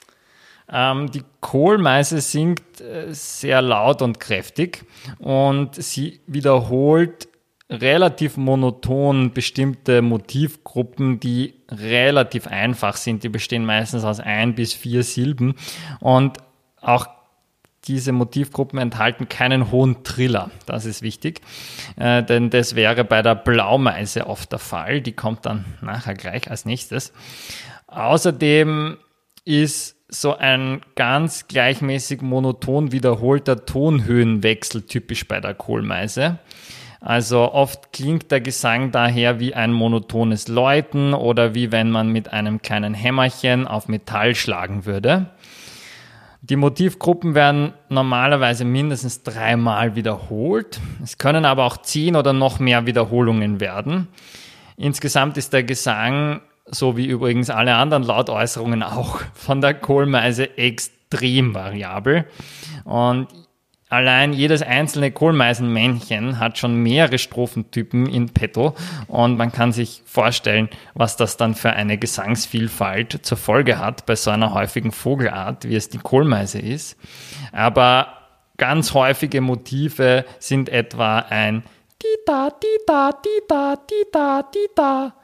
Die Kohlmeise singt sehr laut und kräftig und sie wiederholt relativ monoton bestimmte Motivgruppen, die relativ einfach sind. Die bestehen meistens aus 1 bis 4 Silben und auch diese Motivgruppen enthalten keinen hohen Triller. Das ist wichtig, denn das wäre bei der Blaumeise oft der Fall. Die kommt dann nachher gleich als nächstes. Außerdem ist so ein ganz gleichmäßig monoton wiederholter Tonhöhenwechsel typisch bei der Kohlmeise. Also oft klingt der Gesang daher wie ein monotones Läuten oder wie wenn man mit einem kleinen Hämmerchen auf Metall schlagen würde. Die Motivgruppen werden normalerweise mindestens 3 Mal wiederholt. Es können aber auch 10 oder noch mehr Wiederholungen werden. Insgesamt ist der Gesang, so wie übrigens alle anderen Lautäußerungen auch, von der Kohlmeise extrem variabel. Und allein jedes einzelne Kohlmeisenmännchen hat schon mehrere Strophentypen in petto und man kann sich vorstellen, was das dann für eine Gesangsvielfalt zur Folge hat bei so einer häufigen Vogelart, wie es die Kohlmeise ist. Aber ganz häufige Motive sind etwa ein Di-da, Di-da, Di-da, Di-da, Di-da.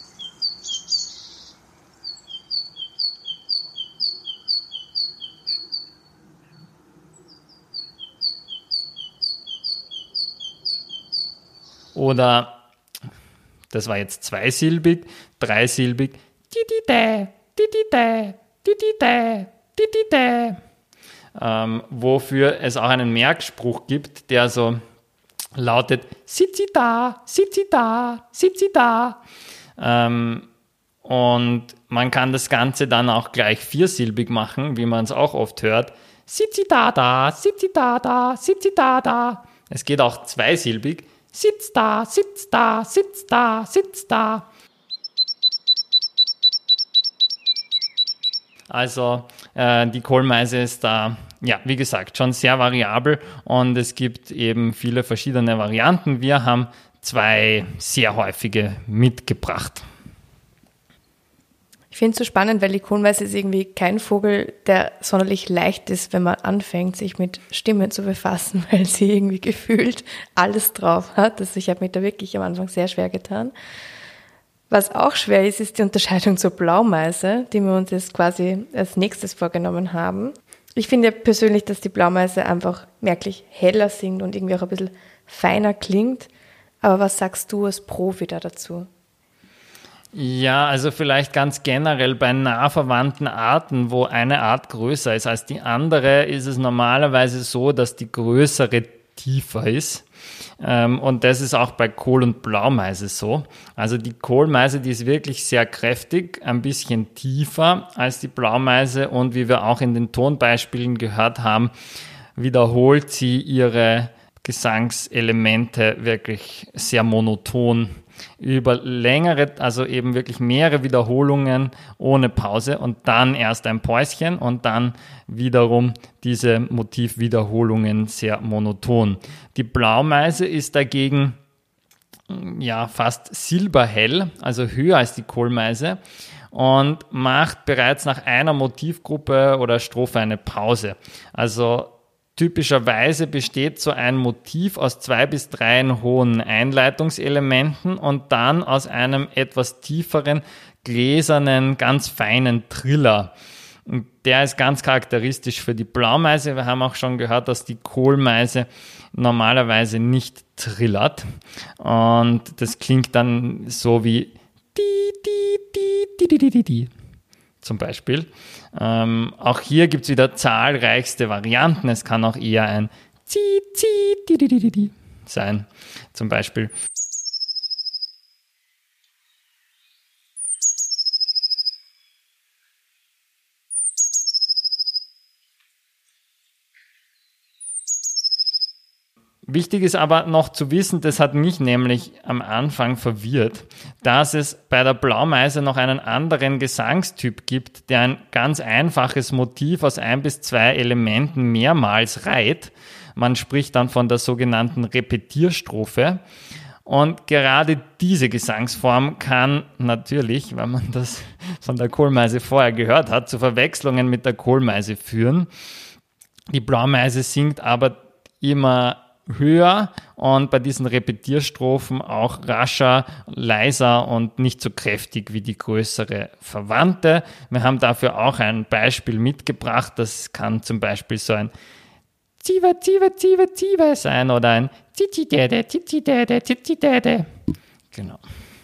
Oder, das war jetzt 2-silbig, 3-silbig, di-di-dä, di-di-dä, di-di-dä, di-di-dä. Wofür es auch einen Merkspruch gibt, der so lautet, sitzi da, sitzi da, sitzi da. Und man kann das Ganze dann auch gleich viersilbig machen, wie man es auch oft hört. Sitzi da da, sitzi da da, sitzi da da. Es geht auch zweisilbig. Sitz da, sitz da, sitz da, sitz da. Also die Kohlmeise ist da, ja, wie gesagt, schon sehr variabel und es gibt eben viele verschiedene Varianten. Wir haben 2 sehr häufige mitgebracht. Ich finde es so spannend, weil die Kohlmeise ist irgendwie kein Vogel, der sonderlich leicht ist, wenn man anfängt, sich mit Stimmen zu befassen, weil sie irgendwie gefühlt alles drauf hat. Also ich habe mich da wirklich am Anfang sehr schwer getan. Was auch schwer ist, ist die Unterscheidung zur Blaumeise, die wir uns jetzt quasi als nächstes vorgenommen haben. Ich finde persönlich, dass die Blaumeise einfach merklich heller singt und irgendwie auch ein bisschen feiner klingt. Aber was sagst du als Profi da dazu? Ja, also vielleicht ganz generell bei nah verwandten Arten, wo eine Art größer ist als die andere, ist es normalerweise so, dass die größere tiefer ist. Und das ist auch bei Kohl- und Blaumeise so. Also die Kohlmeise, die ist wirklich sehr kräftig, ein bisschen tiefer als die Blaumeise und wie wir auch in den Tonbeispielen gehört haben, wiederholt sie ihre Gesangselemente wirklich sehr monoton über längere, also eben wirklich mehrere Wiederholungen ohne Pause und dann erst ein Päuschen und dann wiederum diese Motivwiederholungen sehr monoton. Die Blaumeise ist dagegen ja fast silberhell, also höher als die Kohlmeise und macht bereits nach einer Motivgruppe oder Strophe eine Pause. Also typischerweise besteht so ein Motiv aus 2 bis 3 hohen Einleitungselementen und dann aus einem etwas tieferen, gläsernen, ganz feinen Triller. Und der ist ganz charakteristisch für die Blaumeise. Wir haben auch schon gehört, dass die Kohlmeise normalerweise nicht trillert. Und das klingt dann so wie di, di, di, di, di, di, di. Zum Beispiel. Auch hier gibt es wieder zahlreichste Varianten. Es kann auch eher ein Zi, Zi, di, di, di, di, di sein. Zum Beispiel. Wichtig ist aber noch zu wissen, das hat mich nämlich am Anfang verwirrt, dass es bei der Blaumeise noch einen anderen Gesangstyp gibt, der ein ganz einfaches Motiv aus 1 bis 2 Elementen mehrmals reiht. Man spricht dann von der sogenannten Repetierstrophe. Und gerade diese Gesangsform kann natürlich, wenn man das von der Kohlmeise vorher gehört hat, zu Verwechslungen mit der Kohlmeise führen. Die Blaumeise singt aber immer höher und bei diesen Repetierstrophen auch rascher, leiser und nicht so kräftig wie die größere Verwandte. Wir haben dafür auch ein Beispiel mitgebracht. Das kann zum Beispiel so ein Zive, Zive, Zive, Zive sein oder ein Zizi-Dede, Zizi-Dede, Zizi-Dede. Genau.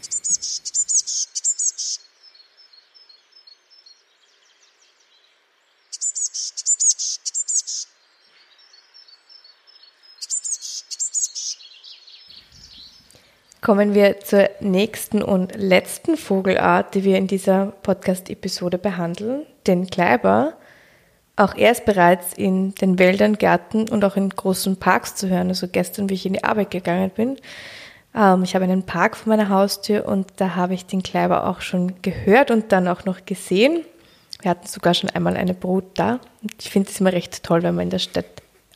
Kommen wir zur nächsten und letzten Vogelart, die wir in dieser Podcast-Episode behandeln, den Kleiber. Auch er ist bereits in den Wäldern, Gärten und auch in großen Parks zu hören. Also gestern, wie ich in die Arbeit gegangen bin, ich habe einen Park vor meiner Haustür und da habe ich den Kleiber auch schon gehört und dann auch noch gesehen. Wir hatten sogar schon einmal eine Brut da. Und ich finde es immer recht toll, wenn man in der Stadt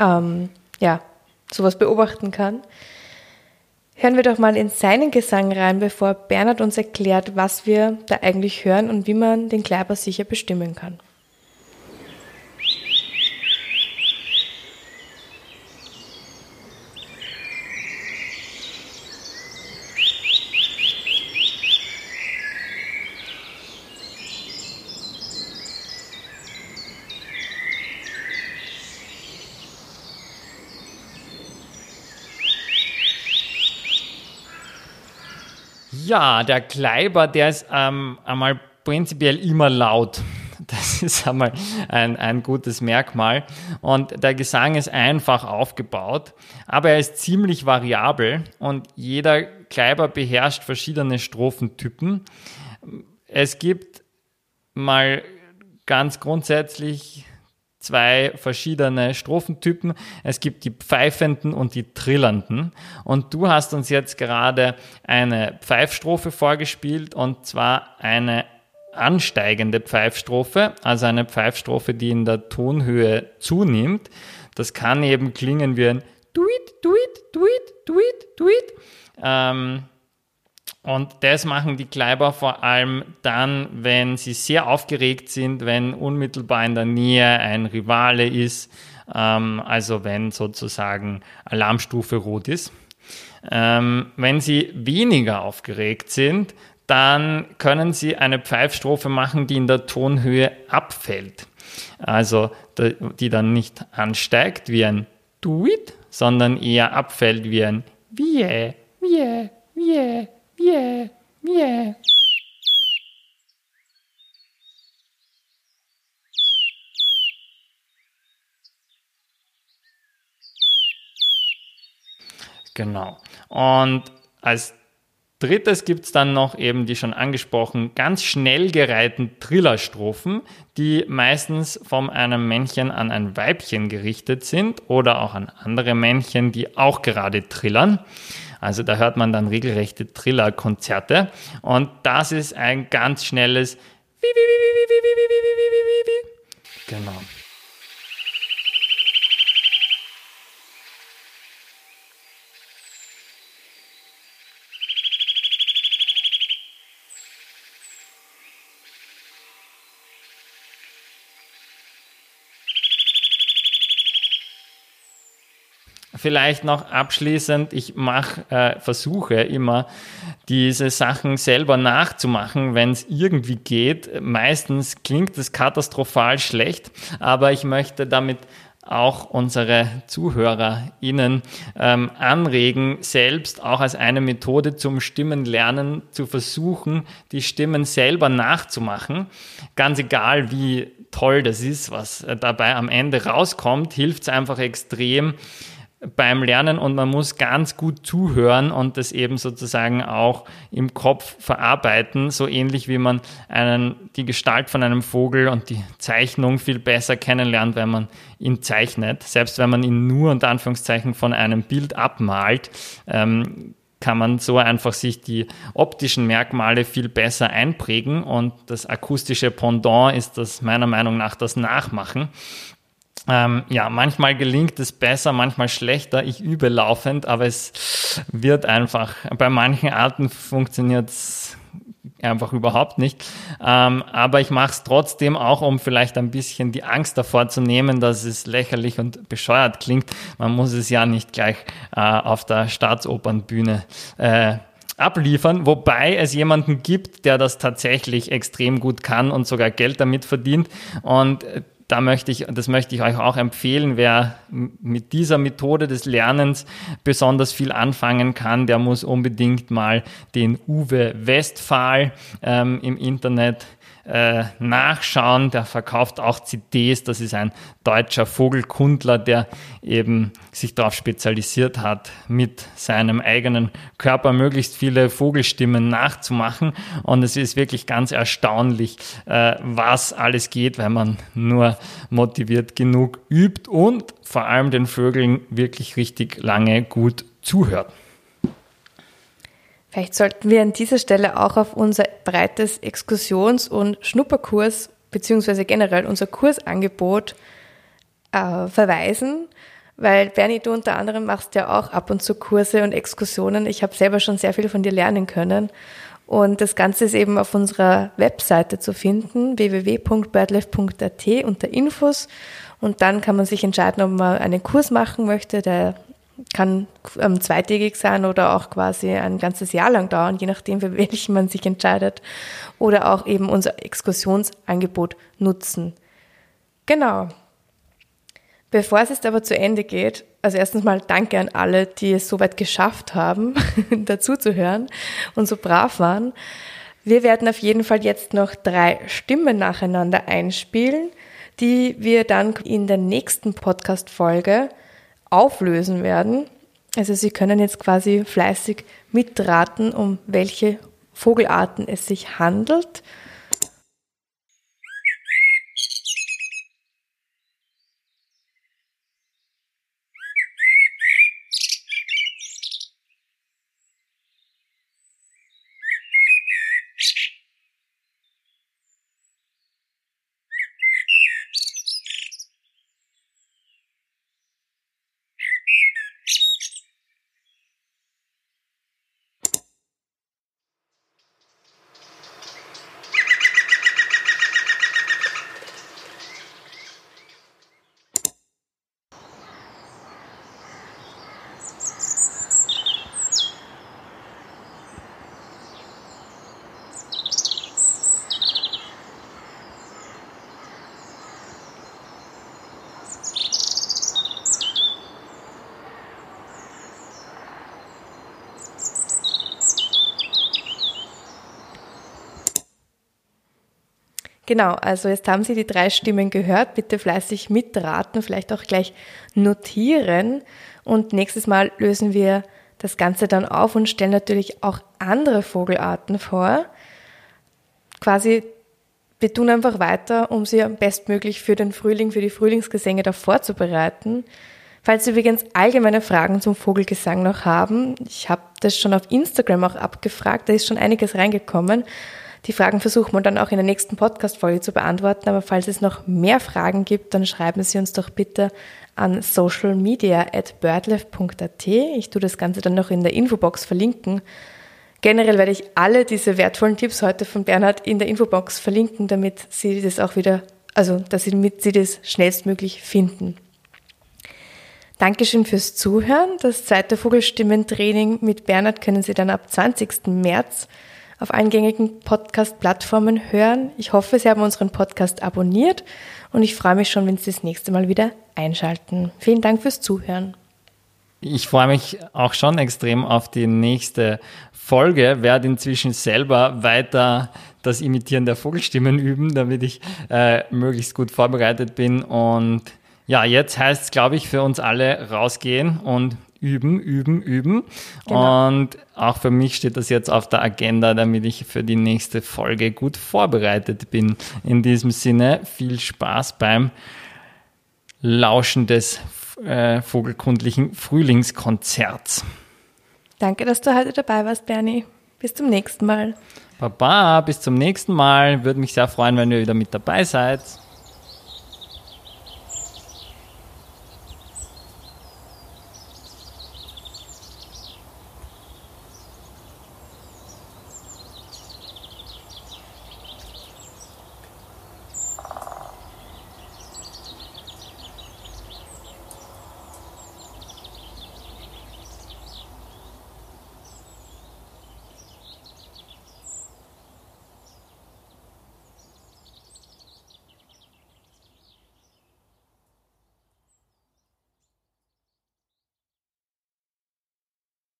sowas beobachten kann. Hören wir doch mal in seinen Gesang rein, bevor Bernhard uns erklärt, was wir da eigentlich hören und wie man den Kleiber sicher bestimmen kann. Ja, der Kleiber, der ist einmal prinzipiell immer laut. Das ist einmal ein gutes Merkmal. Und der Gesang ist einfach aufgebaut, aber er ist ziemlich variabel und jeder Kleiber beherrscht verschiedene Strophentypen. es gibt mal ganz grundsätzlich 2 verschiedene Strophentypen. Es gibt die pfeifenden und die trillernden. Und du hast uns jetzt gerade eine Pfeifstrophe vorgespielt, und zwar eine ansteigende Pfeifstrophe, also eine Pfeifstrophe, die in der Tonhöhe zunimmt. Das kann eben klingen wie ein Duit, Duit, Duit, Duit, Duit. Und das machen die Kleiber vor allem dann, wenn sie sehr aufgeregt sind, wenn unmittelbar in der Nähe ein Rivale ist, also wenn sozusagen Alarmstufe rot ist. Wenn sie weniger aufgeregt sind, dann können sie eine Pfeifstrophe machen, die in der Tonhöhe abfällt. Also die dann nicht ansteigt wie ein Duit, sondern eher abfällt wie ein Wie, Wie, Wie. Yeah, yeah. Genau. Und als drittes gibt es dann noch eben die schon angesprochen ganz schnell gereihten Trillerstrophen, die meistens von einem Männchen an ein Weibchen gerichtet sind oder auch an andere Männchen, die auch gerade trillern. Also da hört man dann regelrechte Trillerkonzerte, und das ist ein ganz schnelles Genau. Vielleicht noch abschließend, ich versuche immer, diese Sachen selber nachzumachen, wenn es irgendwie geht. Meistens klingt es katastrophal schlecht, aber ich möchte damit auch unsere ZuhörerInnen anregen, selbst auch als eine Methode zum Stimmenlernen zu versuchen, die Stimmen selber nachzumachen. Ganz egal, wie toll das ist, was dabei am Ende rauskommt, hilft es einfach extrem beim Lernen, und man muss ganz gut zuhören und das eben sozusagen auch im Kopf verarbeiten, so ähnlich wie man die Gestalt von einem Vogel und die Zeichnung viel besser kennenlernt, wenn man ihn zeichnet. Selbst wenn man ihn nur unter Anführungszeichen von einem Bild abmalt, kann man so einfach sich die optischen Merkmale viel besser einprägen, und das akustische Pendant ist das meiner Meinung nach das Nachmachen. Manchmal gelingt es besser, manchmal schlechter. Ich übe laufend, aber es wird einfach, bei manchen Arten funktioniert es einfach überhaupt nicht. Aber ich mache es trotzdem auch, um vielleicht ein bisschen die Angst davor zu nehmen, dass es lächerlich und bescheuert klingt. Man muss es ja nicht gleich auf der Staatsopernbühne abliefern, wobei es jemanden gibt, der das tatsächlich extrem gut kann und sogar Geld damit verdient, und das möchte ich euch auch empfehlen. Wer mit dieser Methode des Lernens besonders viel anfangen kann, der muss unbedingt mal den Uwe Westphal im Internet nachschauen. Der verkauft auch CDs. Das ist ein deutscher Vogelkundler, der eben sich darauf spezialisiert hat, mit seinem eigenen Körper möglichst viele Vogelstimmen nachzumachen. Und es ist wirklich ganz erstaunlich, was alles geht, wenn man nur motiviert genug übt und vor allem den Vögeln wirklich richtig lange gut zuhört. Vielleicht sollten wir an dieser Stelle auch auf unser breites Exkursions- und Schnupperkurs beziehungsweise generell unser Kursangebot verweisen, weil Berni, du unter anderem machst ja auch ab und zu Kurse und Exkursionen. Ich habe selber schon sehr viel von dir lernen können, und das Ganze ist eben auf unserer Webseite zu finden, www.birdlife.at unter Infos, und dann kann man sich entscheiden, ob man einen Kurs machen möchte, der kann zweitägig sein oder auch quasi ein ganzes Jahr lang dauern, je nachdem, für welchen man sich entscheidet, oder auch eben unser Exkursionsangebot nutzen. Genau. Bevor es jetzt aber zu Ende geht, also erstens mal danke an alle, die es so weit geschafft haben, dazu zu hören und so brav waren. Wir werden auf jeden Fall jetzt noch 3 Stimmen nacheinander einspielen, die wir dann in der nächsten Podcast-Folge auflösen werden. Also Sie können jetzt quasi fleißig mitraten, um welche Vogelarten es sich handelt. Genau, also jetzt haben Sie die 3 Stimmen gehört. Bitte fleißig mitraten, vielleicht auch gleich notieren. Und nächstes Mal lösen wir das Ganze dann auf und stellen natürlich auch andere Vogelarten vor. Quasi, wir tun einfach weiter, um Sie bestmöglich für den Frühling, für die Frühlingsgesänge da vorzubereiten. Falls Sie übrigens allgemeine Fragen zum Vogelgesang noch haben, ich habe das schon auf Instagram auch abgefragt, da ist schon einiges reingekommen. Die Fragen versuchen wir dann auch in der nächsten Podcast-Folge zu beantworten, aber falls es noch mehr Fragen gibt, dann schreiben Sie uns doch bitte an socialmedia@birdlife.at. Ich tue das Ganze dann noch in der Infobox verlinken. Generell werde ich alle diese wertvollen Tipps heute von Bernhard in der Infobox verlinken, damit Sie das auch wieder, damit Sie das schnellstmöglich finden. Dankeschön fürs Zuhören. Das zweite Vogelstimmentraining mit Bernhard können Sie dann ab 20. März auf allen gängigen Podcast-Plattformen hören. Ich hoffe, Sie haben unseren Podcast abonniert und ich freue mich schon, wenn Sie das nächste Mal wieder einschalten. Vielen Dank fürs Zuhören. Ich freue mich auch schon extrem auf die nächste Folge, werde inzwischen selber weiter das Imitieren der Vogelstimmen üben, damit ich möglichst gut vorbereitet bin. Und ja, jetzt heißt es, glaube ich, für uns alle rausgehen und üben. Genau. Und auch für mich steht das jetzt auf der Agenda, damit ich für die nächste Folge gut vorbereitet bin. In diesem Sinne, viel Spaß beim Lauschen des vogelkundlichen Frühlingskonzerts. Danke, dass du heute dabei warst, Bernie. Bis zum nächsten Mal. Baba, bis zum nächsten Mal. Würde mich sehr freuen, wenn ihr wieder mit dabei seid.